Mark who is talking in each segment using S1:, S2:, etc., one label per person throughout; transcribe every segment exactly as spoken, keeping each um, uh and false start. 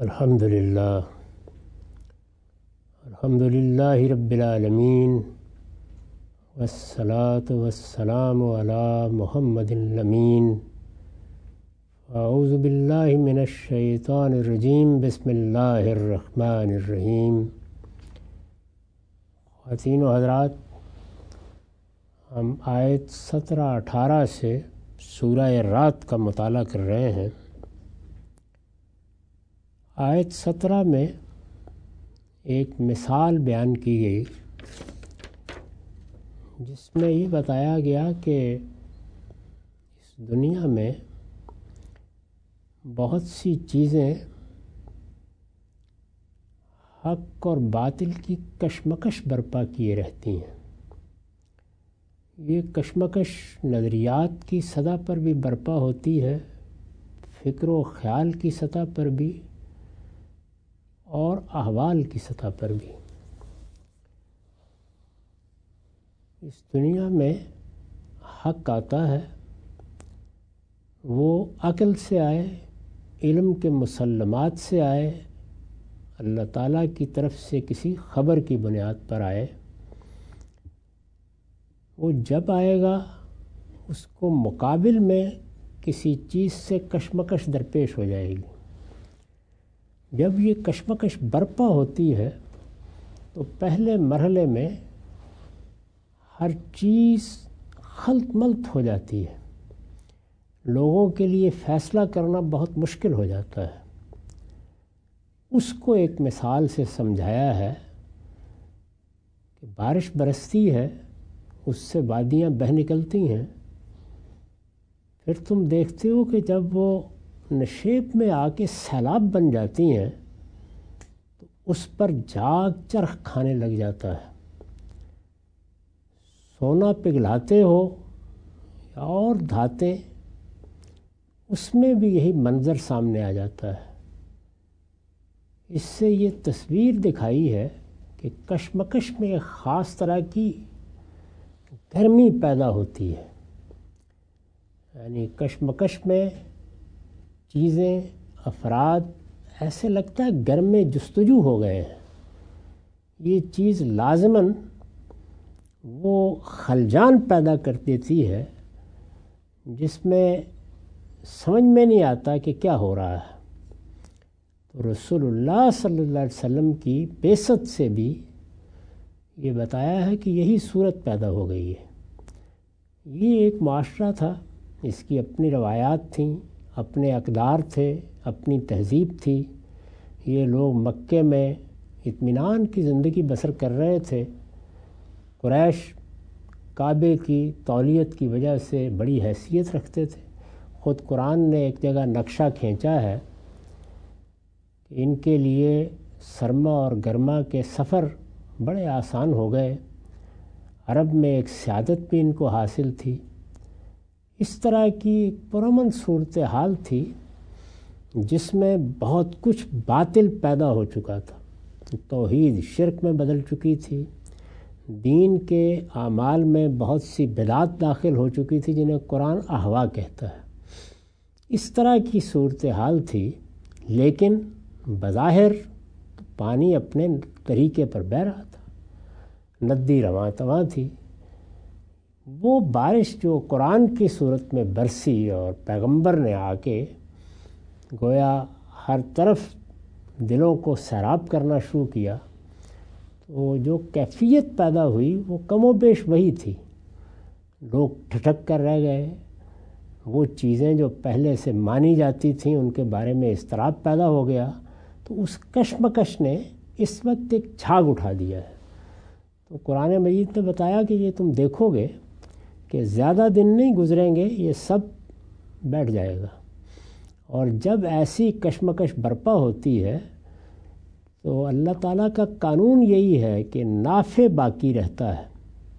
S1: الحمد للہ الحمد للہ رب العالمین والصلاة والسلام علی محمد الامین. اعوذ باللہ من الشیطان الرجیم. بسم اللہ الرحمن الرحیم. خواتین و حضرات، ہم آیت سترہ اٹھارہ سے سورہ رات کا مطالعہ کر رہے ہیں. آیت سترہ میں ایک مثال بیان کی گئی جس میں یہ بتایا گیا کہ اس دنیا میں بہت سی چیزیں حق اور باطل کی کشمکش برپا کیے رہتی ہیں. یہ کشمکش نظریات کی سطح پر بھی برپا ہوتی ہے، فکر و خیال کی سطح پر بھی اور احوال کی سطح پر بھی. اس دنیا میں حق آتا ہے، وہ عقل سے آئے، علم کے مسلمات سے آئے، اللہ تعالیٰ کی طرف سے کسی خبر کی بنیاد پر آئے. وہ جب آئے گا اس کو مقابل میں کسی چیز سے کشمکش درپیش ہو جائے گی. جب یہ کشمکش برپا ہوتی ہے تو پہلے مرحلے میں ہر چیز خلط ملط ہو جاتی ہے، لوگوں کے لیے فیصلہ کرنا بہت مشکل ہو جاتا ہے. اس کو ایک مثال سے سمجھایا ہے کہ بارش برستی ہے، اس سے وادیاں بہہ نکلتی ہیں، پھر تم دیکھتے ہو کہ جب وہ نشیب میں آ کے سیلاب بن جاتی ہیں تو اس پر جاگ چرخ کھانے لگ جاتا ہے. سونا پگھلاتے ہو یا اور دھاتیں، اس میں بھی یہی منظر سامنے آ جاتا ہے. اس سے یہ تصویر دکھائی ہے کہ کشمکش میں ایک خاص طرح کی گرمی پیدا ہوتی ہے. یعنی کشمکش میں چیزیں، افراد ایسے لگتا ہے گرم میں جستجو ہو گئے ہیں. یہ چیز لازماً وہ خلجان پیدا کر دیتی ہے جس میں سمجھ میں نہیں آتا کہ کیا ہو رہا ہے. تو رسول اللہ صلی اللہ علیہ وسلم کی بعثت سے بھی یہ بتایا ہے کہ یہی صورت پیدا ہو گئی ہے. یہ ایک معاشرہ تھا، اس کی اپنی روایات تھیں، اپنے اقدار تھے، اپنی تہذیب تھی. یہ لوگ مکے میں اطمینان کی زندگی بسر کر رہے تھے. قریش کعبے کی تولیت کی وجہ سے بڑی حیثیت رکھتے تھے. خود قرآن نے ایک جگہ نقشہ کھینچا ہے کہ ان کے لیے سرما اور گرما کے سفر بڑے آسان ہو گئے. عرب میں ایک سعادت بھی ان کو حاصل تھی. اس طرح کی پرامن صورتحال تھی جس میں بہت کچھ باطل پیدا ہو چکا تھا. توحید شرک میں بدل چکی تھی، دین کے اعمال میں بہت سی بدعات داخل ہو چکی تھی جنہیں قرآن احوا کہتا ہے. اس طرح کی صورتحال تھی، لیکن بظاہر پانی اپنے طریقے پر بہہ رہا تھا، ندی رواں تواں تھی. وہ بارش جو قرآن کی صورت میں برسی اور پیغمبر نے آ کے گویا ہر طرف دلوں کو سیراب کرنا شروع کیا، تو جو کیفیت پیدا ہوئی وہ کم و بیش وہی تھی. لوگ ٹھٹک کر رہ گئے. وہ چیزیں جو پہلے سے مانی جاتی تھیں ان کے بارے میں اضطراب پیدا ہو گیا. تو اس کشمکش نے اس وقت ایک جھاگ اٹھا دیا ہے. تو قرآن مجید نے بتایا کہ یہ تم دیکھو گے کہ زیادہ دن نہیں گزریں گے، یہ سب بیٹھ جائے گا. اور جب ایسی کشمکش برپا ہوتی ہے تو اللہ تعالیٰ کا قانون یہی ہے کہ نافع باقی رہتا ہے،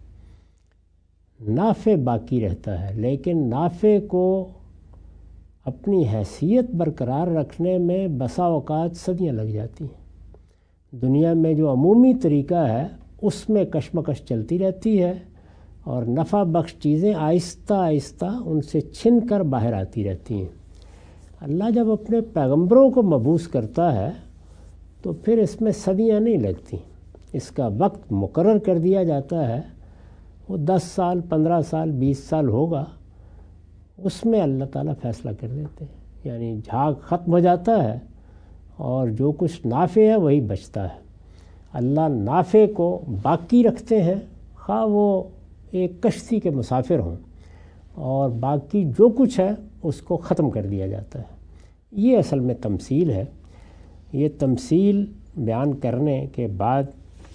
S1: نافع باقی رہتا ہے لیکن نافع کو اپنی حیثیت برقرار رکھنے میں بسا اوقات صدیاں لگ جاتی ہیں. دنیا میں جو عمومی طریقہ ہے اس میں کشمکش چلتی رہتی ہے اور نفع بخش چیزیں آہستہ آہستہ ان سے چھن کر باہر آتی رہتی ہیں. اللہ جب اپنے پیغمبروں کو مبعوث کرتا ہے تو پھر اس میں صدیاں نہیں لگتی، اس کا وقت مقرر کر دیا جاتا ہے، وہ دس سال پندرہ سال بیس سال ہوگا، اس میں اللہ تعالیٰ فیصلہ کر دیتے ہیں، یعنی جھاگ ختم ہو جاتا ہے اور جو کچھ نافع ہے وہی بچتا ہے۔ اللہ نافع کو باقی رکھتے ہیں، خواہ وہ ایک کشتی کے مسافر ہوں، اور باقی جو کچھ ہے اس کو ختم کر دیا جاتا ہے۔ یہ اصل میں تمثیل ہے۔ یہ تمثیل بیان کرنے کے بعد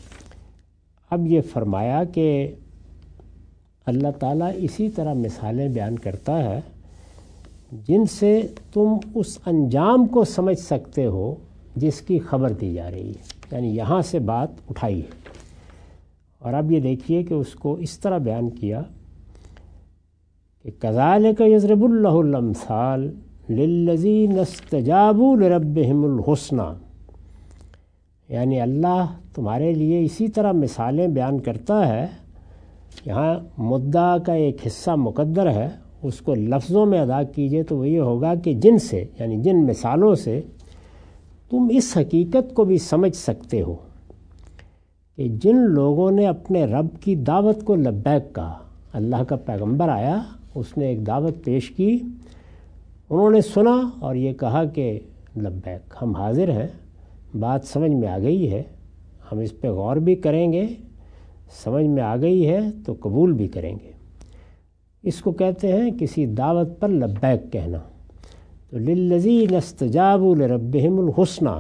S1: اب یہ فرمایا کہ اللہ تعالیٰ اسی طرح مثالیں بیان کرتا ہے جن سے تم اس انجام کو سمجھ سکتے ہو جس کی خبر دی جا رہی ہے، یعنی یہاں سے بات اٹھائی ہے۔ اور اب یہ دیکھیے کہ اس کو اس طرح بیان کیا کہ کذالک یضرب اللہ الامثال للذین استجابوا لربہم الحسنی، یعنی اللہ تمہارے لیے اسی طرح مثالیں بیان کرتا ہے۔ یہاں مدعا کا ایک حصہ مقدر ہے، اس کو لفظوں میں ادا کیجئے تو وہ یہ ہوگا کہ جن سے، یعنی جن مثالوں سے تم اس حقیقت کو بھی سمجھ سکتے ہو کہ جن لوگوں نے اپنے رب کی دعوت کو لبیک کہا، اللہ کا پیغمبر آیا، اس نے ایک دعوت پیش کی، انہوں نے سنا اور یہ کہا کہ لبیک، ہم حاضر ہیں، بات سمجھ میں آ گئی ہے، ہم اس پہ غور بھی کریں گے، سمجھ میں آ گئی ہے تو قبول بھی کریں گے۔ اس کو کہتے ہیں کسی دعوت پر لبیک کہنا۔ تو للذین استجابوا لربہم الحسنی،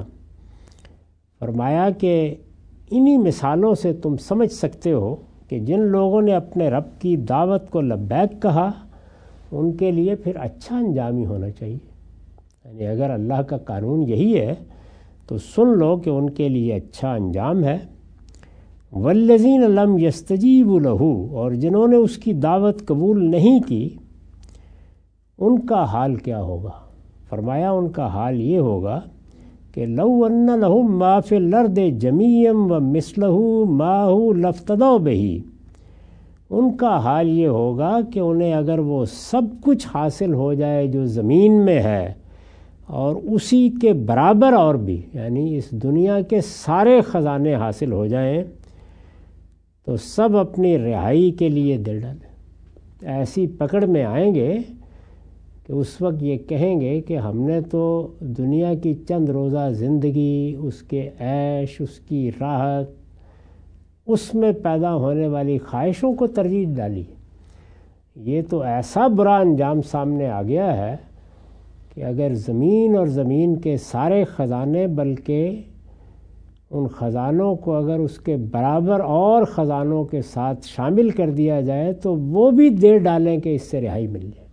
S1: فرمایا کہ انہی مثالوں سے تم سمجھ سکتے ہو کہ جن لوگوں نے اپنے رب کی دعوت کو لبیک کہا ان کے لیے پھر اچھا انجام ہی ہونا چاہیے۔ یعنی اگر اللہ کا قانون یہی ہے تو سن لو کہ ان کے لیے اچھا انجام ہے۔ والذین لم یستجیبوا لہ، اور جنہوں نے اس کی دعوت قبول نہیں کی ان کا حال کیا ہوگا؟ فرمایا ان کا حال یہ ہوگا کہ لو ان لہم ما فی الارض جمیعا ومثلہ معہ لافتدوا بہ، ان کا حال یہ ہوگا کہ انہیں اگر وہ سب کچھ حاصل ہو جائے جو زمین میں ہے اور اسی کے برابر اور بھی، یعنی اس دنیا کے سارے خزانے حاصل ہو جائیں تو سب اپنی رہائی کے لیے دل ڈالیں۔ ایسی پکڑ میں آئیں گے کہ اس وقت یہ کہیں گے کہ ہم نے تو دنیا کی چند روزہ زندگی، اس کے عیش، اس کی راحت، اس میں پیدا ہونے والی خواہشوں کو ترجیح ڈالی۔ یہ تو ایسا برا انجام سامنے آ گیا ہے کہ اگر زمین اور زمین کے سارے خزانے، بلکہ ان خزانوں کو اگر اس کے برابر اور خزانوں کے ساتھ شامل کر دیا جائے تو وہ بھی دے ڈالیں کہ اس سے رہائی مل جائے۔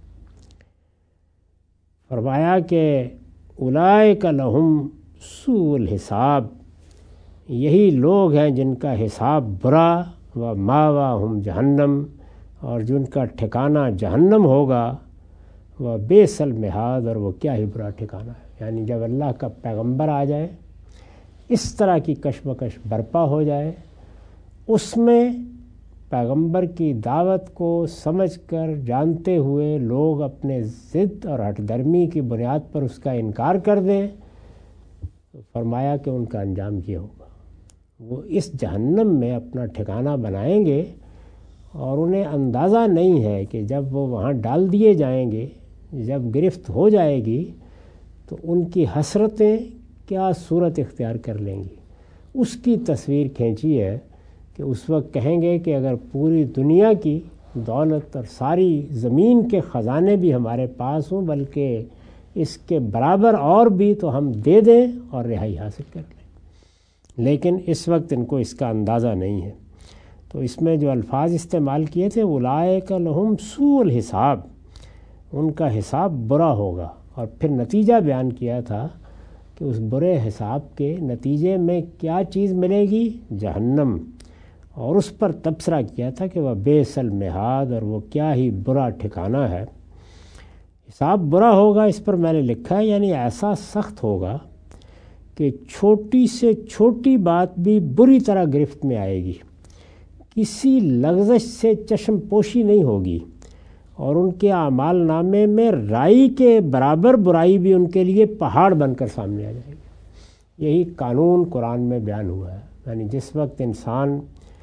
S1: فرمایا کہ اولئک لہم سوء الحساب، یہی لوگ ہیں جن کا حساب برا، و ماواہم جہنم، اور جن کا ٹھکانہ جہنم ہوگا، وہ بئس المہاد، اور وہ کیا ہی برا ٹھکانہ ہے۔ یعنی جب اللہ کا پیغمبر آ جائے، اس طرح کی کشمکش برپا ہو جائے، اس میں پیغمبر کی دعوت کو سمجھ کر جانتے ہوئے لوگ اپنے ضد اور ہٹ درمی کی بنیاد پر اس کا انکار کر دیں، تو فرمایا کہ ان کا انجام یہ ہوگا، وہ اس جہنم میں اپنا ٹھکانہ بنائیں گے، اور انہیں اندازہ نہیں ہے کہ جب وہ وہاں ڈال دیے جائیں گے، جب گرفت ہو جائے گی تو ان کی حسرتیں کیا صورت اختیار کر لیں گی۔ اس کی تصویر کھینچی ہے کہ اس وقت کہیں گے کہ اگر پوری دنیا کی دولت اور ساری زمین کے خزانے بھی ہمارے پاس ہوں، بلکہ اس کے برابر اور بھی، تو ہم دے دیں اور رہائی حاصل کر لیں، لیکن اس وقت ان کو اس کا اندازہ نہیں ہے۔ تو اس میں جو الفاظ استعمال کیے تھے، اولئک لہم سوء الحساب، ان کا حساب برا ہوگا، اور پھر نتیجہ بیان کیا تھا کہ اس برے حساب کے نتیجے میں کیا چیز ملے گی؟ جہنم، اور اس پر تبصرہ کیا تھا کہ وہ بئس المہاد، اور وہ کیا ہی برا ٹھکانہ ہے۔ حساب برا ہوگا، اس پر میں نے لکھا ہے، یعنی ایسا سخت ہوگا کہ چھوٹی سے چھوٹی بات بھی بری طرح گرفت میں آئے گی، کسی لغزش سے چشم پوشی نہیں ہوگی، اور ان کے اعمال نامے میں رائی کے برابر برائی بھی ان کے لیے پہاڑ بن کر سامنے آ جائے گی۔ یہی قانون قرآن میں بیان ہوا ہے، یعنی جس وقت انسان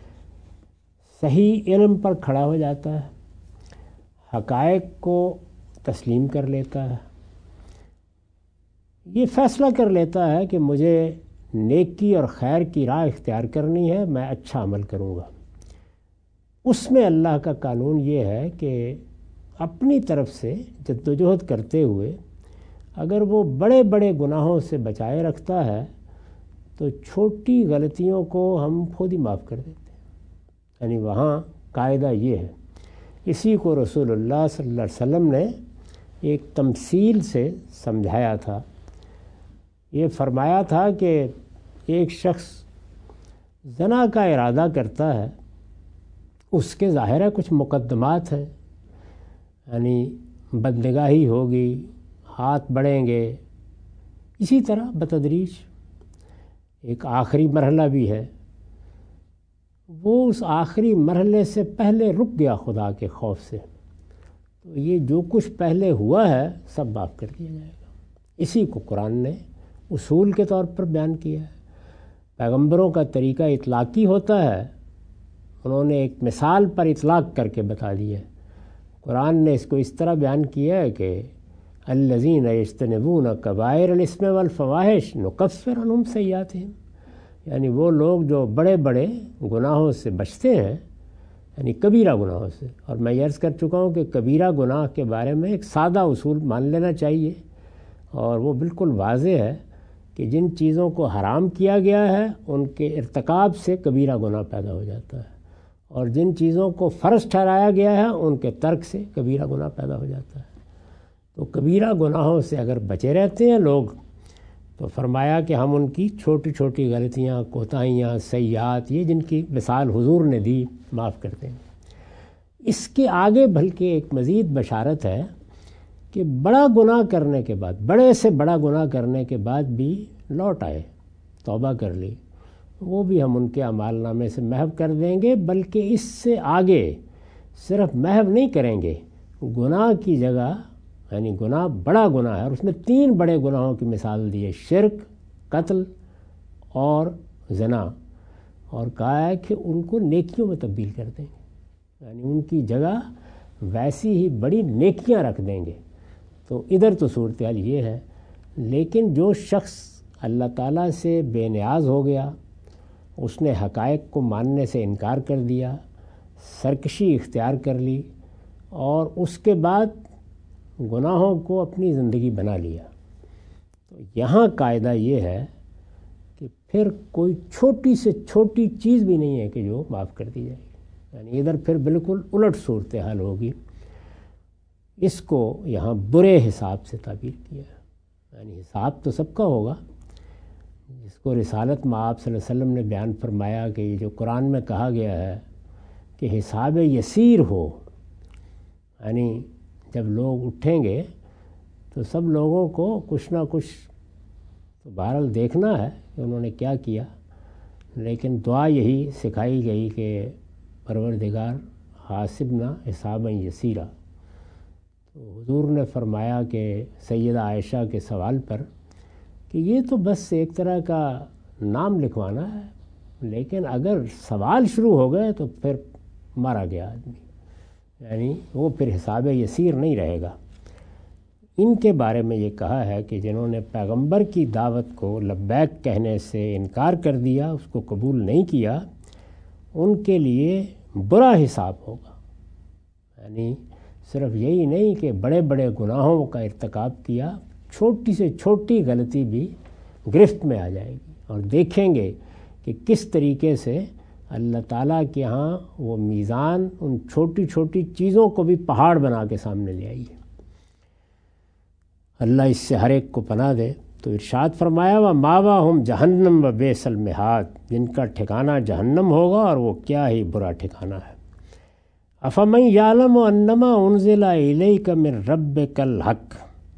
S1: صحیح علم پر کھڑا ہو جاتا ہے، حقائق کو تسلیم کر لیتا ہے، یہ فیصلہ کر لیتا ہے کہ مجھے نیکی اور خیر کی راہ اختیار کرنی ہے، میں اچھا عمل کروں گا، اس میں اللہ کا قانون یہ ہے کہ اپنی طرف سے جدوجہد کرتے ہوئے اگر وہ بڑے بڑے گناہوں سے بچائے رکھتا ہے تو چھوٹی غلطیوں کو ہم خود ہی معاف کر دیتے ہیں۔ یعنی وہاں قاعدہ یہ ہے، اسی کو رسول اللہ صلی اللہ علیہ وسلم نے ایک تمثیل سے سمجھایا تھا۔ یہ فرمایا تھا کہ ایک شخص زنا کا ارادہ کرتا ہے، اس کے ظاہر ہے کچھ مقدمات ہیں، یعنی بدنگاہی ہوگی، ہاتھ بڑھیں گے، اسی طرح بتدریج ایک آخری مرحلہ بھی ہے۔ وہ اس آخری مرحلے سے پہلے رک گیا خدا کے خوف سے، تو یہ جو کچھ پہلے ہوا ہے سب معاف کر دیا جائے گا۔ اسی کو قرآن نے اصول کے طور پر بیان کیا ہے۔ پیغمبروں کا طریقہ اطلاقی ہوتا ہے، انہوں نے ایک مثال پر اطلاق کر کے بتا دیا ہے۔ قرآن نے اس کو اس طرح بیان کیا ہے کہ الذین یجتنبون کبائر الاسم والفواحش نکفر عنہم سیئاتہم، یعنی وہ لوگ جو بڑے بڑے گناہوں سے بچتے ہیں، یعنی کبیرہ گناہوں سے۔ اور میں یہ عرض کر چکا ہوں کہ کبیرہ گناہ کے بارے میں ایک سادہ اصول مان لینا چاہیے، اور وہ بالکل واضح ہے کہ جن چیزوں کو حرام کیا گیا ہے ان کے ارتکاب سے کبیرہ گناہ پیدا ہو جاتا ہے، اور جن چیزوں کو فرض ٹھہرایا گیا ہے ان کے ترک سے کبیرہ گناہ پیدا ہو جاتا ہے۔ تو کبیرہ گناہوں سے اگر بچے رہتے ہیں لوگ تو فرمایا کہ ہم ان کی چھوٹی چھوٹی غلطیاں، کوتاہیاں، سیئات، یہ جن کی مثال حضور نے دی، معاف کرتے ہیں۔ اس کے آگے بلکہ ایک مزید بشارت ہے کہ بڑا گناہ کرنے کے بعد، بڑے سے بڑا گناہ کرنے کے بعد بھی لوٹ آئے، توبہ کر لی، وہ بھی ہم ان کے اعمال نامے سے محو کر دیں گے، بلکہ اس سے آگے صرف محو نہیں کریں گے، گناہ کی جگہ، یعنی گناہ بڑا گناہ ہے اور اس میں تین بڑے گناہوں کی مثال دی ہے، شرک، قتل اور زنا، اور کہا ہے کہ ان کو نیکیوں میں تبدیل کر دیں گے، یعنی ان کی جگہ ویسی ہی بڑی نیکیاں رکھ دیں گے۔ تو ادھر تو صورتحال یہ ہے، لیکن جو شخص اللہ تعالیٰ سے بے نیاز ہو گیا، اس نے حقائق کو ماننے سے انکار کر دیا، سرکشی اختیار کر لی، اور اس کے بعد گناہوں کو اپنی زندگی بنا لیا، تو یہاں قاعدہ یہ ہے کہ پھر کوئی چھوٹی سے چھوٹی چیز بھی نہیں ہے کہ جو معاف کر دی جائے گی، یعنی ادھر پھر بالکل الٹ صورتحال ہوگی۔ اس کو یہاں برے حساب سے تعبیر کیا ہے، یعنی حساب تو سب کا ہوگا، جس کو رسالت میں آپ صلی اللہ علیہ وسلم نے بیان فرمایا کہ یہ جو قرآن میں کہا گیا ہے کہ حساب یسیر ہو، یعنی جب لوگ اٹھیں گے تو سب لوگوں کو کچھ نہ کچھ تو بہرحال دیکھنا ہے کہ انہوں نے کیا کیا، لیکن دعا یہی سکھائی گئی کہ پروردگار حاسبنا حسابا یسیرا۔ تو حضور نے فرمایا کہ سیدہ عائشہ کے سوال پر کہ یہ تو بس ایک طرح کا نام لکھوانا ہے، لیکن اگر سوال شروع ہو گئے تو پھر مارا گیا آدمی، یعنی وہ پھر حساب یسیر نہیں رہے گا۔ ان کے بارے میں یہ کہا ہے کہ جنہوں نے پیغمبر کی دعوت کو لبیک کہنے سے انکار کر دیا، اس کو قبول نہیں کیا، ان کے لیے برا حساب ہوگا، یعنی صرف یہی نہیں کہ بڑے بڑے گناہوں کا ارتکاب کیا، چھوٹی سے چھوٹی غلطی بھی گرفت میں آ جائے گی، اور دیکھیں گے کہ کس طریقے سے اللہ تعالیٰ کے ہاں وہ میزان ان چھوٹی چھوٹی چیزوں کو بھی پہاڑ بنا کے سامنے لے آئی ہے۔ اللہ اس سے ہر ایک کو پناہ دے۔ تو ارشاد فرمایا و ماواہم جہنم و بئس المہاد، جن کا ٹھکانہ جہنم ہوگا اور وہ کیا ہی برا ٹھکانہ ہے۔ افمن یعلم انما انزل الیک من ربک الحق،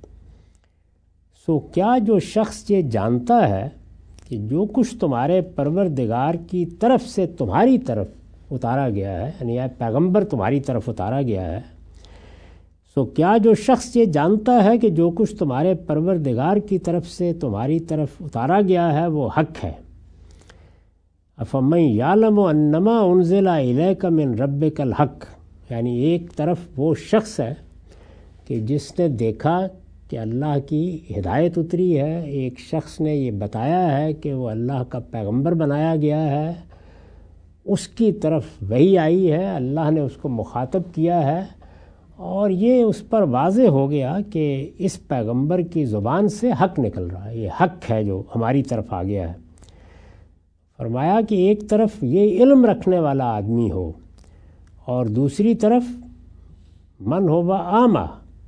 S1: سو کیا جو شخص یہ جانتا ہے کہ جو کچھ تمہارے پروردگار کی طرف سے تمہاری طرف اتارا گیا ہے، یعنی پیغمبر تمہاری طرف اتارا گیا ہے، سو کیا جو شخص یہ جانتا ہے کہ جو کچھ تمہارے پروردگار کی طرف سے تمہاری طرف اتارا گیا ہے وہ حق ہے۔ افمن یعلم انما انزل الیک من ربک الحق، یعنی ایک طرف وہ شخص ہے کہ جس نے دیکھا کہ اللہ کی ہدایت اتری ہے، ایک شخص نے یہ بتایا ہے کہ وہ اللہ کا پیغمبر بنایا گیا ہے، اس کی طرف وحی آئی ہے، اللہ نے اس کو مخاطب کیا ہے، اور یہ اس پر واضح ہو گیا کہ اس پیغمبر کی زبان سے حق نکل رہا ہے، یہ حق ہے جو ہماری طرف آ گیا ہے۔ فرمایا کہ ایک طرف یہ علم رکھنے والا آدمی ہو اور دوسری طرف من ہو و عامہ،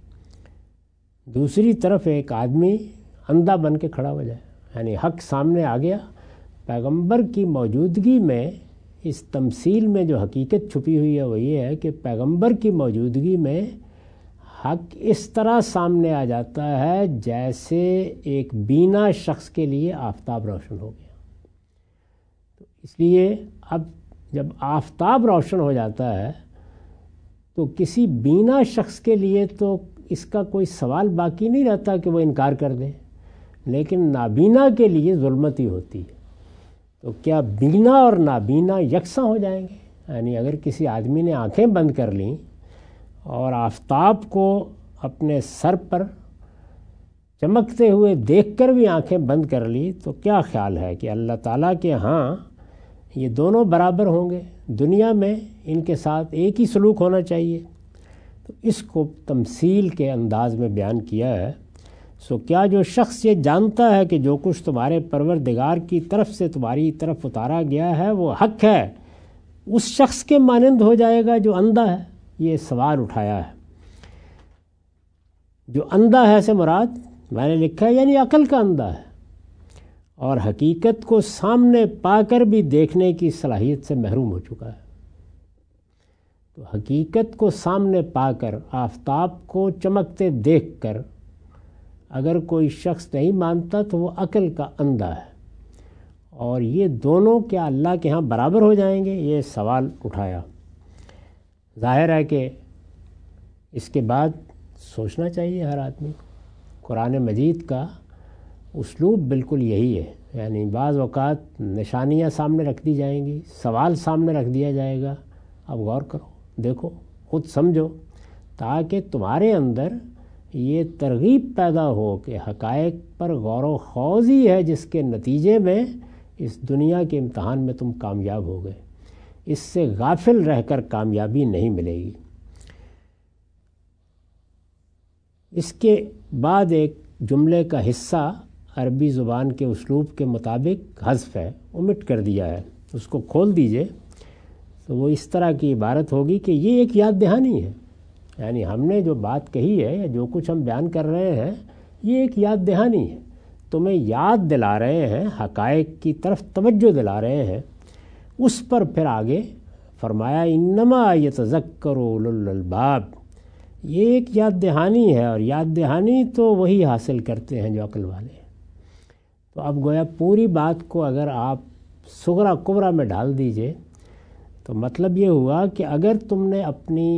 S1: دوسری طرف ایک آدمی اندھا بن کے کھڑا ہو جائے، یعنی حق سامنے آ گیا۔ پیغمبر کی موجودگی میں اس تمثیل میں جو حقیقت چھپی ہوئی ہے وہ یہ ہے کہ پیغمبر کی موجودگی میں حق اس طرح سامنے آ جاتا ہے جیسے ایک بینا شخص کے لیے آفتاب روشن ہو گیا۔ تو اس لیے اب جب آفتاب روشن ہو جاتا ہے تو کسی بینا شخص کے لیے تو اس کا کوئی سوال باقی نہیں رہتا کہ وہ انکار کر دے، لیکن نابینا کے لیے ظلمت ہی ہوتی ہے۔ تو کیا بینا اور نابینا یکساں ہو جائیں گے؟ یعنی اگر کسی آدمی نے آنکھیں بند کر لیں اور آفتاب کو اپنے سر پر چمکتے ہوئے دیکھ کر بھی آنکھیں بند کر لی تو کیا خیال ہے کہ اللہ تعالیٰ کے ہاں یہ دونوں برابر ہوں گے؟ دنیا میں ان کے ساتھ ایک ہی سلوک ہونا چاہیے۔ تو اس کو تمثیل کے انداز میں بیان کیا ہے۔ سو کیا جو شخص یہ جانتا ہے کہ جو کچھ تمہارے پروردگار کی طرف سے تمہاری طرف اتارا گیا ہے وہ حق ہے، اس شخص کے مانند ہو جائے گا جو اندھا ہے؟ یہ سوال اٹھایا ہے۔ جو اندھا ہے سے مراد میں نے لکھا ہے یعنی عقل کا اندھا ہے، اور حقیقت کو سامنے پا کر بھی دیکھنے کی صلاحیت سے محروم ہو چکا ہے۔ تو حقیقت کو سامنے پا کر، آفتاب کو چمکتے دیکھ کر اگر کوئی شخص نہیں مانتا تو وہ عقل کا اندھا ہے، اور یہ دونوں کیا اللہ کے ہاں برابر ہو جائیں گے؟ یہ سوال اٹھایا۔ ظاہر ہے کہ اس کے بعد سوچنا چاہیے ہر آدمی۔ قرآن مجید کا اسلوب بالکل یہی ہے، یعنی بعض اوقات نشانیاں سامنے رکھ دی جائیں گی، سوال سامنے رکھ دیا جائے گا، اب غور کرو، دیکھو، خود سمجھو، تاکہ تمہارے اندر یہ ترغیب پیدا ہو کہ حقائق پر غور و خوض ہی ہے جس کے نتیجے میں اس دنیا کے امتحان میں تم کامیاب ہو گئے۔ اس سے غافل رہ کر کامیابی نہیں ملے گی۔ اس کے بعد ایک جملے کا حصہ عربی زبان کے اسلوب کے مطابق حذف ہے، omit کر دیا ہے، اس کو کھول دیجئے تو وہ اس طرح کی عبارت ہوگی کہ یہ ایک یاد دہانی ہے، یعنی ہم نے جو بات کہی ہے یا جو کچھ ہم بیان کر رہے ہیں یہ ایک یاد دہانی ہے، تمہیں یاد دلا رہے ہیں، حقائق کی طرف توجہ دلا رہے ہیں۔ اس پر پھر آگے فرمایا انما یتذکر اولو الالباب، یہ ایک یاد دہانی ہے، اور یاد دہانی تو وہی حاصل کرتے ہیں جو عقل والے ہیں۔ تو اب گویا پوری بات کو اگر آپ صغرا کبرا میں ڈال دیجئے تو مطلب یہ ہوا کہ اگر تم نے اپنی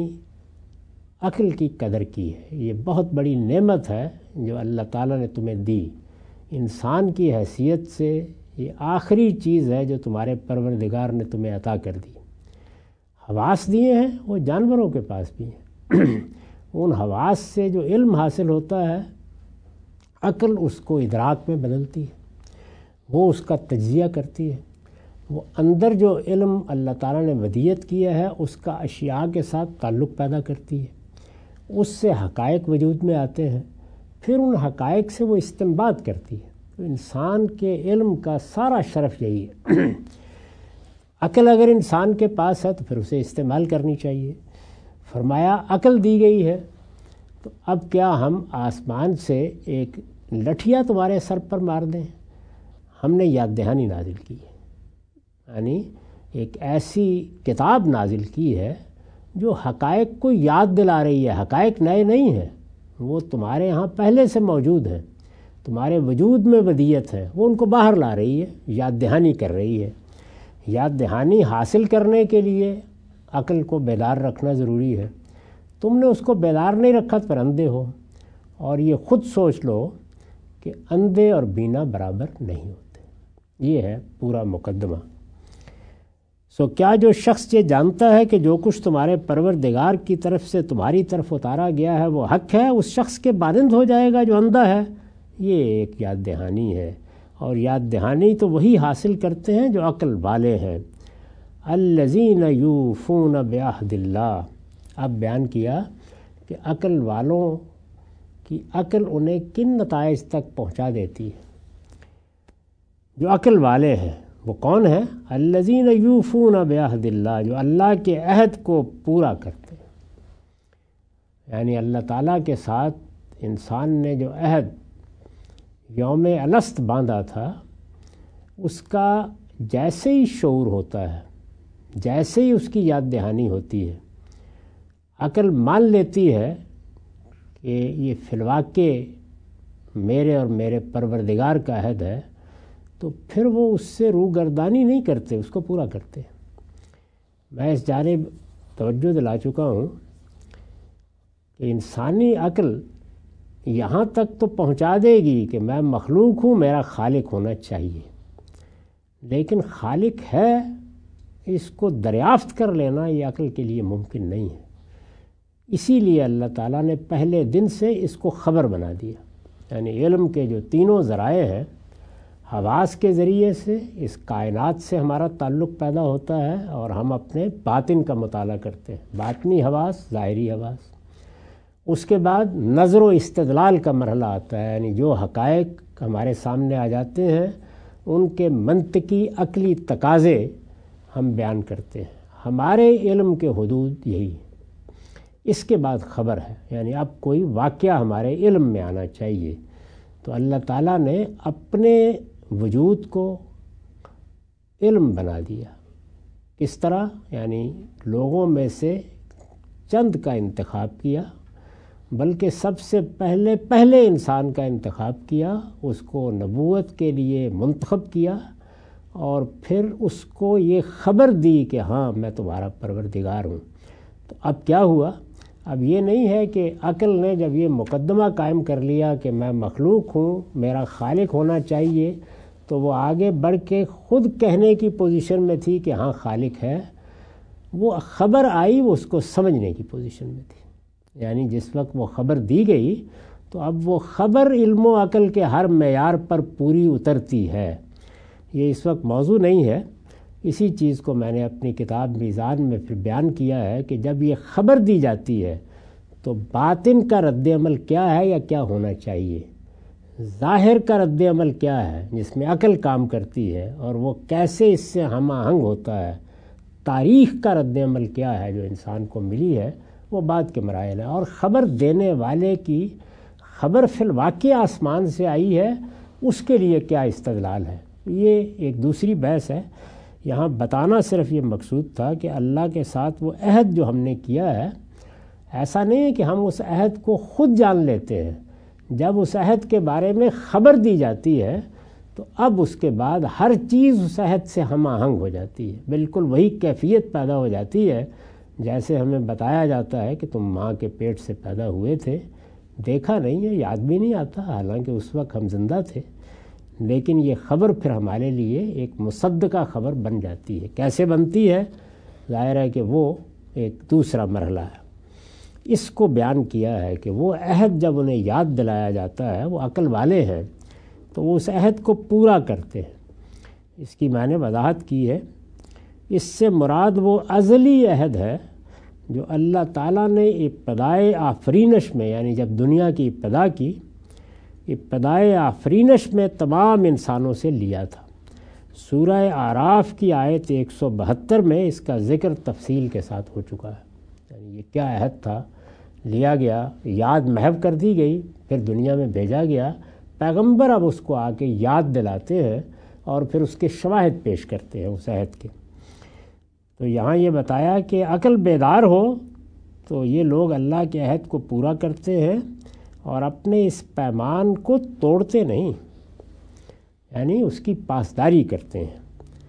S1: عقل کی قدر کی ہے، یہ بہت بڑی نعمت ہے جو اللہ تعالیٰ نے تمہیں دی، انسان کی حیثیت سے یہ آخری چیز ہے جو تمہارے پروردگار نے تمہیں عطا کر دی۔ حواس دیے ہیں وہ جانوروں کے پاس بھی ہیں، ان حواس سے جو علم حاصل ہوتا ہے عقل اس کو ادراک میں بدلتی ہے، وہ اس کا تجزیہ کرتی ہے، وہ اندر جو علم اللہ تعالیٰ نے ودیت کیا ہے اس کا اشیاء کے ساتھ تعلق پیدا کرتی ہے، اس سے حقائق وجود میں آتے ہیں، پھر ان حقائق سے وہ استنباط کرتی ہے۔ تو انسان کے علم کا سارا شرف یہی ہے۔ عقل اگر انسان کے پاس ہے تو پھر اسے استعمال کرنی چاہیے۔ فرمایا عقل دی گئی ہے، تو اب کیا ہم آسمان سے ایک لٹھیا تمہارے سر پر مار دیں؟ ہم نے یاد دہانی نازل کی ہے، یعنی ایک ایسی کتاب نازل کی ہے جو حقائق کو یاد دلا رہی ہے۔ حقائق نئے نہیں ہیں، وہ تمہارے ہاں پہلے سے موجود ہیں، تمہارے وجود میں ودیت ہے، وہ ان کو باہر لا رہی ہے، یاد دہانی کر رہی ہے۔ یاد دہانی حاصل کرنے کے لیے عقل کو بیدار رکھنا ضروری ہے۔ تم نے اس کو بیدار نہیں رکھا تو پھر اندھے ہو، اور یہ خود سوچ لو کہ اندھے اور بینا برابر نہیں ہوتے۔ یہ ہے پورا مقدمہ۔ سو کیا جو شخص یہ جانتا ہے کہ جو کچھ تمہارے پروردگار کی طرف سے تمہاری طرف اتارا گیا ہے وہ حق ہے، اس شخص کے مانند ہو جائے گا جو اندھا ہے؟ یہ ایک یاد دہانی ہے، اور یاد دہانی تو وہی حاصل کرتے ہیں جو عقل والے ہیں۔ الذین یوفون بعہد اللہ، اب بیان کیا کہ عقل والوں کی عقل انہیں کن نتائج تک پہنچا دیتی ہے۔ جو عقل والے ہیں وہ کون ہیں؟ الذین یوفون بعہد اللہ، جو اللہ کے عہد کو پورا کرتے ہیں۔ یعنی اللہ تعالیٰ کے ساتھ انسان نے جو عہد یوم الست باندھا تھا، اس کا جیسے ہی شعور ہوتا ہے، جیسے ہی اس کی یاد دہانی ہوتی ہے، عقل مان لیتی ہے کہ یہ فی الواقع میرے اور میرے پروردگار کا عہد ہے، تو پھر وہ اس سے روگردانی نہیں کرتے، اس کو پورا کرتے۔ میں اس جانب توجہ دلا چکا ہوں کہ انسانی عقل یہاں تک تو پہنچا دے گی کہ میں مخلوق ہوں، میرا خالق ہونا چاہیے، لیکن خالق ہے اس کو دریافت کر لینا یہ عقل کے لیے ممکن نہیں ہے۔ اسی لیے اللہ تعالیٰ نے پہلے دن سے اس کو خبر بنا دیا، یعنی علم کے جو تینوں ذرائع ہیں، حواس کے ذریعے سے اس کائنات سے ہمارا تعلق پیدا ہوتا ہے، اور ہم اپنے باطن کا مطالعہ کرتے ہیں، باطنی حواس، ظاہری حواس۔ اس کے بعد نظر و استدلال کا مرحلہ آتا ہے، یعنی جو حقائق ہمارے سامنے آ جاتے ہیں ان کے منطقی عقلی تقاضے ہم بیان کرتے ہیں، ہمارے علم کے حدود یہی ہیں۔ اس کے بعد خبر ہے، یعنی اب کوئی واقعہ ہمارے علم میں آنا چاہیے، تو اللہ تعالیٰ نے اپنے وجود کو علم بنا دیا۔ اس طرح یعنی لوگوں میں سے چند کا انتخاب کیا، بلکہ سب سے پہلے پہلے انسان کا انتخاب کیا، اس کو نبوت کے لیے منتخب کیا، اور پھر اس کو یہ خبر دی کہ ہاں میں تمہارا پروردگار ہوں۔ تو اب کیا ہوا؟ اب یہ نہیں ہے کہ عقل نے جب یہ مقدمہ قائم کر لیا کہ میں مخلوق ہوں، میرا خالق ہونا چاہیے، تو وہ آگے بڑھ کے خود کہنے کی پوزیشن میں تھی کہ ہاں خالق ہے۔ وہ خبر آئی، وہ اس کو سمجھنے کی پوزیشن میں تھی، یعنی جس وقت وہ خبر دی گئی تو اب وہ خبر علم و عقل کے ہر معیار پر پوری اترتی ہے۔ یہ اس وقت موضوع نہیں ہے، اسی چیز کو میں نے اپنی کتاب میزان میں پھر بیان کیا ہے کہ جب یہ خبر دی جاتی ہے تو باطن کا رد عمل کیا ہے یا کیا ہونا چاہیے، ظاہر کا رد عمل کیا ہے جس میں عقل کام کرتی ہے اور وہ کیسے اس سے ہم آہنگ ہوتا ہے، تاریخ کا رد عمل کیا ہے جو انسان کو ملی ہے، وہ بعد کے مراحل ہیں۔ اور خبر دینے والے کی خبر فی الواقع آسمان سے آئی ہے، اس کے لیے کیا استدلال ہے، یہ ایک دوسری بحث ہے۔ یہاں بتانا صرف یہ مقصود تھا کہ اللہ کے ساتھ وہ عہد جو ہم نے کیا ہے، ایسا نہیں ہے کہ ہم اس عہد کو خود جان لیتے ہیں، جب اس عہد کے بارے میں خبر دی جاتی ہے تو اب اس کے بعد ہر چیز اس عہد سے ہم آہنگ ہو جاتی ہے، بالکل وہی کیفیت پیدا ہو جاتی ہے جیسے ہمیں بتایا جاتا ہے کہ تم ماں کے پیٹ سے پیدا ہوئے تھے، دیکھا نہیں ہے، یاد بھی نہیں آتا، حالانکہ اس وقت ہم زندہ تھے، لیکن یہ خبر پھر ہمارے لیے ایک مصدقہ خبر بن جاتی ہے۔ کیسے بنتی ہے؟ ظاہر ہے کہ وہ ایک دوسرا مرحلہ ہے۔ اس کو بیان کیا ہے کہ وہ عہد جب انہیں یاد دلایا جاتا ہے، وہ عقل والے ہیں تو وہ اس عہد کو پورا کرتے ہیں۔ اس کی میں نے وضاحت کی ہے، اس سے مراد وہ ازلی عہد ہے جو اللہ تعالیٰ نے ابتدائے آفرینش میں، یعنی جب دنیا کی ابتدا کی، ابتدائے آفرینش میں تمام انسانوں سے لیا تھا۔ سورہ اعراف کی آیت ایک سو بہتر میں اس کا ذکر تفصیل کے ساتھ ہو چکا ہے، یعنی یہ کیا عہد تھا، لیا گیا، یاد محو کر دی گئی، پھر دنیا میں بھیجا گیا، پیغمبر اب اس کو آ کے یاد دلاتے ہیں اور پھر اس کے شواہد پیش کرتے ہیں اس عہد کے۔ تو یہاں یہ بتایا کہ عقل بیدار ہو تو یہ لوگ اللہ کے عہد کو پورا کرتے ہیں اور اپنے اس پیمان کو توڑتے نہیں، یعنی اس کی پاسداری کرتے ہیں۔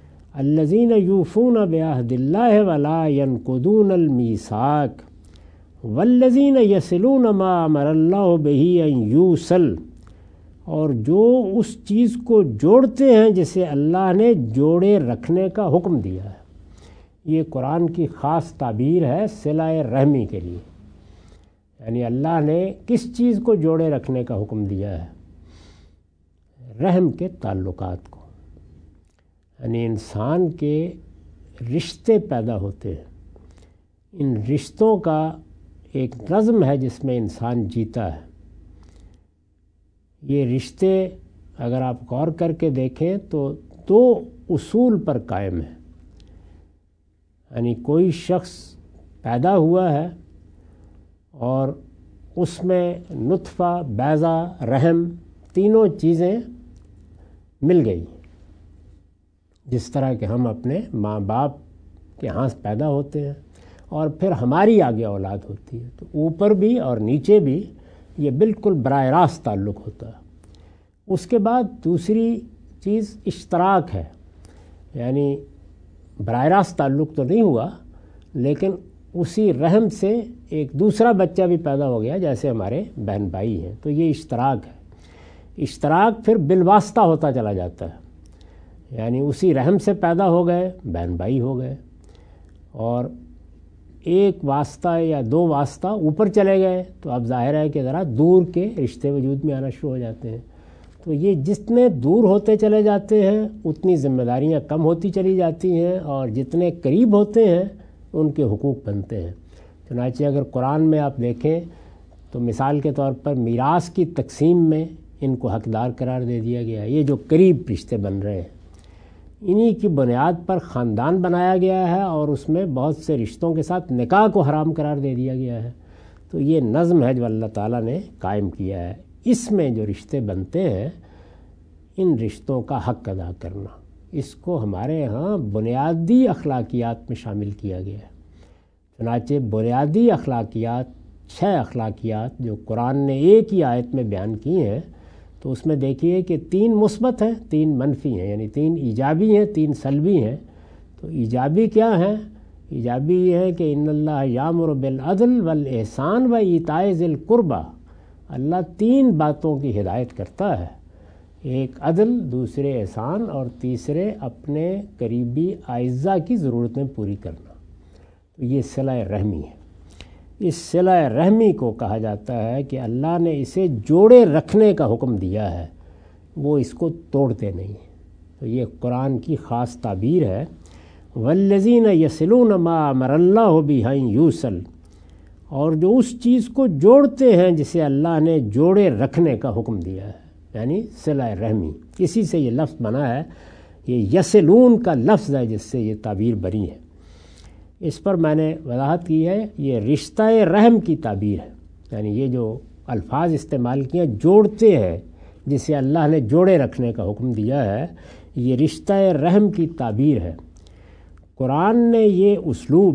S1: الذین یوفون بعہد اللہ ولا ینقضون المیثاق والذین یصلون ما امر اللہ بہ ان یوصل، اور جو اس چیز کو جوڑتے ہیں جسے اللہ نے جوڑے رکھنے کا حکم دیا ہے۔ یہ قرآن کی خاص تعبیر ہے صلہ رحمی کے لیے، یعنی اللہ نے کس چیز کو جوڑے رکھنے کا حکم دیا ہے؟ رحم کے تعلقات کو، یعنی انسان کے رشتے پیدا ہوتے ہیں، ان رشتوں کا ایک نظم ہے جس میں انسان جیتا ہے۔ یہ رشتے اگر آپ غور کر کے دیکھیں تو دو اصول پر قائم ہیں، یعنی کوئی شخص پیدا ہوا ہے اور اس میں نطفہ، بیضہ، رحم تینوں چیزیں مل گئی، جس طرح کہ ہم اپنے ماں باپ کے ہاں پیدا ہوتے ہیں اور پھر ہماری آگے اولاد ہوتی ہے، تو اوپر بھی اور نیچے بھی یہ بالکل براہ راست تعلق ہوتا ہے۔ اس کے بعد دوسری چیز اشتراک ہے، یعنی براہ راست تعلق تو نہیں ہوا لیکن اسی رحم سے ایک دوسرا بچہ بھی پیدا ہو گیا، جیسے ہمارے بہن بھائی ہیں، تو یہ اشتراک ہے۔ اشتراک پھر بالواسطہ ہوتا چلا جاتا ہے، یعنی اسی رحم سے پیدا ہو گئے، بہن بھائی ہو گئے، اور ایک واسطہ یا دو واسطہ اوپر چلے گئے تو اب ظاہر ہے کہ ذرا دور کے رشتے وجود میں آنا شروع ہو جاتے ہیں۔ تو یہ جتنے دور ہوتے چلے جاتے ہیں اتنی ذمہ داریاں کم ہوتی چلی جاتی ہیں، اور جتنے قریب ہوتے ہیں ان کے حقوق بنتے ہیں۔ چنانچہ اگر قرآن میں آپ دیکھیں تو مثال کے طور پر میراث کی تقسیم میں ان کو حقدار قرار دے دیا گیا ہے۔ یہ جو قریب رشتے بن رہے ہیں انہی کی بنیاد پر خاندان بنایا گیا ہے، اور اس میں بہت سے رشتوں کے ساتھ نکاح کو حرام قرار دے دیا گیا ہے۔ تو یہ نظم ہے جو اللہ تعالیٰ نے قائم کیا ہے۔ اس میں جو رشتے بنتے ہیں ان رشتوں کا حق ادا کرنا، اس کو ہمارے ہاں بنیادی اخلاقیات میں شامل کیا گیا ہے۔ چنانچہ بنیادی اخلاقیات، چھ اخلاقیات جو قرآن نے ایک ہی آیت میں بیان کی ہیں، تو اس میں دیکھیے کہ تین مثبت ہیں، تین منفی ہیں، یعنی تین ایجابی ہیں، تین سلبی ہیں۔ تو ایجابی کیا ہیں؟ ایجابی یہ ہے کہ ان اللہ یامر بالعدل والاحسان و ایتاء ذی القربی، اللہ تین باتوں کی ہدایت کرتا ہے، ایک عدل، دوسرے احسان، اور تیسرے اپنے قریبی اعزاء کی ضرورتیں پوری کرنا۔ تو یہ صلہ رحمی ہے۔ اس صلہ رحمی کو کہا جاتا ہے کہ اللہ نے اسے جوڑے رکھنے کا حکم دیا ہے، وہ اس کو توڑتے نہیں۔ تو یہ قرآن کی خاص تعبیر ہے، والذین یصلون ما امر اللہ بہ ان یوصل، اور جو اس چیز کو جوڑتے ہیں جسے اللہ نے جوڑے رکھنے کا حکم دیا ہے، یعنی صلہ رحمی۔ اسی سے یہ لفظ بنا ہے، یہ یصلون کا لفظ ہے جس سے یہ تعبیر بنی ہے۔ اس پر میں نے وضاحت کی ہے، یہ رشتہ رحم کی تعبیر ہے، یعنی یہ جو الفاظ استعمال کیے جوڑتے ہیں جسے اللہ نے جوڑے رکھنے کا حکم دیا ہے، یہ رشتہ رحم کی تعبیر ہے۔ قرآن نے یہ اسلوب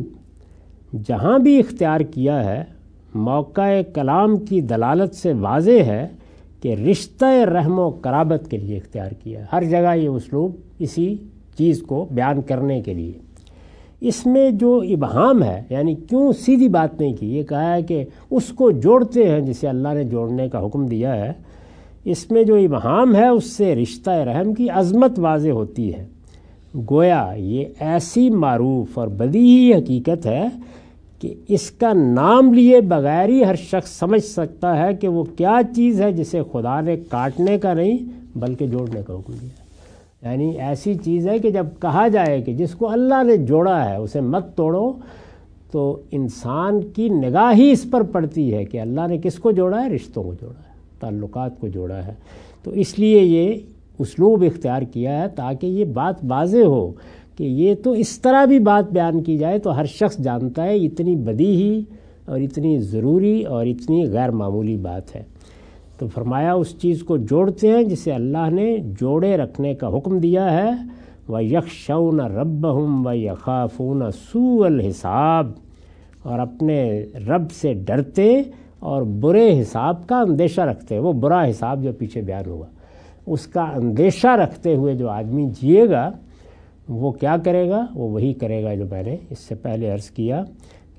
S1: جہاں بھی اختیار کیا ہے موقع کلام کی دلالت سے واضح ہے کہ رشتہ رحم و قرابت کے لیے اختیار کیا ہے۔ ہر جگہ یہ اسلوب اسی چیز کو بیان کرنے کے لیے۔ اس میں جو ابہام ہے، یعنی کیوں سیدھی بات نہیں کی، یہ کہا ہے کہ اس کو جوڑتے ہیں جسے اللہ نے جوڑنے کا حکم دیا ہے، اس میں جو ابہام ہے اس سے رشتہ رحم کی عظمت واضح ہوتی ہے۔ گویا یہ ایسی معروف اور بدیہی حقیقت ہے کہ اس کا نام لیے بغیر ہی ہر شخص سمجھ سکتا ہے کہ وہ کیا چیز ہے جسے خدا نے کاٹنے کا نہیں بلکہ جوڑنے کا حکم دیا ہے۔ یعنی ایسی چیز ہے کہ جب کہا جائے کہ جس کو اللہ نے جوڑا ہے اسے مت توڑو، تو انسان کی نگاہ ہی اس پر پڑتی ہے کہ اللہ نے کس کو جوڑا ہے؟ رشتوں کو جوڑا ہے، تعلقات کو جوڑا ہے۔ تو اس لیے یہ اسلوب اختیار کیا ہے تاکہ یہ بات واضح ہو کہ یہ تو اس طرح بھی بات بیان کی جائے تو ہر شخص جانتا ہے اتنی بدیہی اور اتنی ضروری اور اتنی غیر معمولی بات ہے۔ تو فرمایا اس چیز کو جوڑتے ہیں جسے اللہ نے جوڑے رکھنے کا حکم دیا ہے۔ وَيَخْشَوْنَ رَبَّهُمْ وَيَخَافُونَ سُوءَ الْحِسَابِ، اور اپنے رب سے ڈرتے اور برے حساب کا اندیشہ رکھتے ہیں۔ وہ برا حساب جو پیچھے بیان ہوا اس کا اندیشہ رکھتے ہوئے جو آدمی جیے گا وہ کیا کرے گا؟ وہ وہی کرے گا جو میں نے اس سے پہلے عرض کیا کہ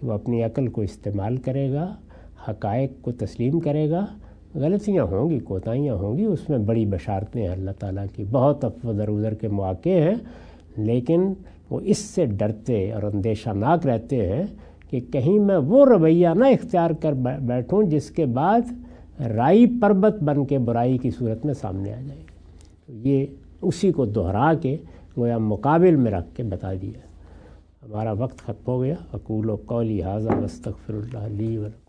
S1: وہ اپنی عقل کو استعمال کرے گا، حقائق کو تسلیم کرے گا. غلطیاں ہوں گی، کوتاہیاں ہوں گی، اس میں بڑی بشارتیں ہیں اللہ تعالیٰ کی، بہت افو در گزر کے مواقع ہیں، لیکن وہ اس سے ڈرتے اور اندیشہ ناک رہتے ہیں کہ کہیں میں وہ رویہ نہ اختیار کر بیٹھوں جس کے بعد رائی پربت بن کے برائی کی صورت میں سامنے آ جائے. یہ اسی کو دہرا کے گویا مقابل میں رکھ کے بتا دیا. ہمارا وقت ختم ہو گیا. اقول قولی ھذا واستغفر اللہ لی ولکم.